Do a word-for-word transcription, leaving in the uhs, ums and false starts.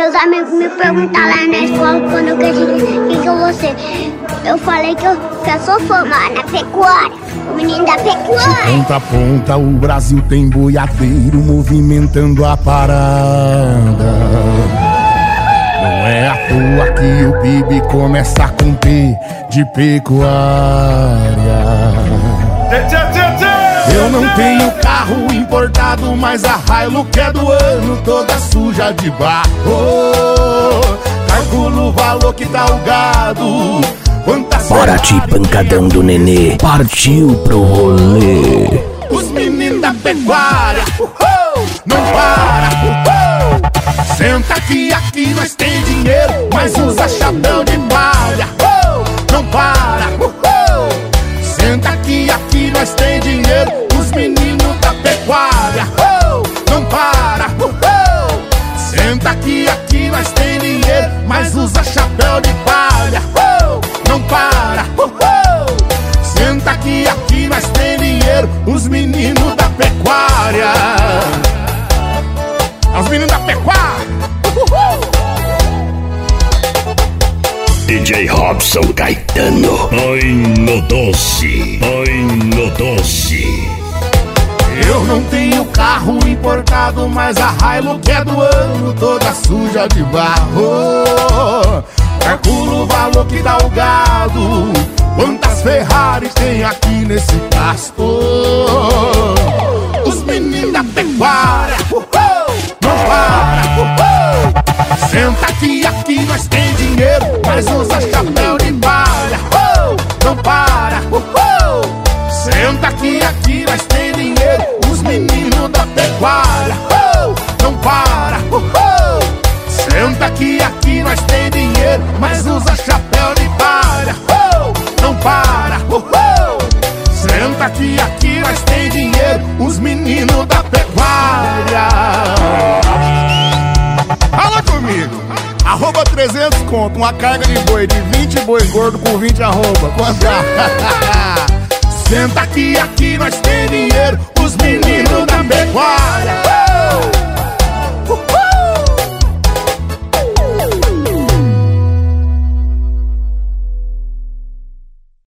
Meus amigos me perguntaram lá na escola quando eu cresci, o que que eu vou ser? Eu falei que eu, que eu sou formada na pecuária, o menino da pecuária. De ponta a ponta o Brasil tem boiadeiro movimentando a parada. Não é à toa que o P I B começa com P de pecuária. Eu não tenho carro importado, mas a Hilux é do ano, toda suja de barro. Calculo o valor que tá o gado. Quantas Paraty, pancadão do nenê, partiu pro rolê. Os meninos da pecuária, uhul, não para, uhul. Senta aqui, aqui nós tem dinheiro, mas usa chapéu de palha, uhul, não para, uhul. Senta aqui, aqui nós tem dinheiro, os meninos da pecuária, uhul, não para, uhul. Senta aqui, aqui nós tem dinheiro, mas usa chapéu de palha, uhul, não para, uhul. Senta aqui, aqui nós tem dinheiro, os meninos da pecuária. Os meninos da pecuária, uhul. D J Robson Caetano, ai no doce, ai no doce. Eu não tenho carro importado, mas a Hilux é do ano, toda suja de barro. Calculo o valor que dá o gado. Quantas Ferraris tem aqui nesse pasto? Os meninos da pecuária, uhul, não para, uhul. Senta aqui, aqui nós tem dinheiro, mas usa chapéu de palha, uhul, não para, uhul. Senta aqui, aqui nós tem dinheiro, os meninos da pecuária, uhul, não para, uhul. Senta aqui, aqui nós tem dinheiro, mas usa chapéu de palha, uhul, não para, uhul. Senta aqui, aqui nós tem dinheiro, os meninos da pecuária. Fala comigo, arroba trezentos conto, uma carga de boi de vinte boi gordo com vinte arroba, quanto? Senta aqui, aqui nós tem dinheiro, os meninos da pecuária.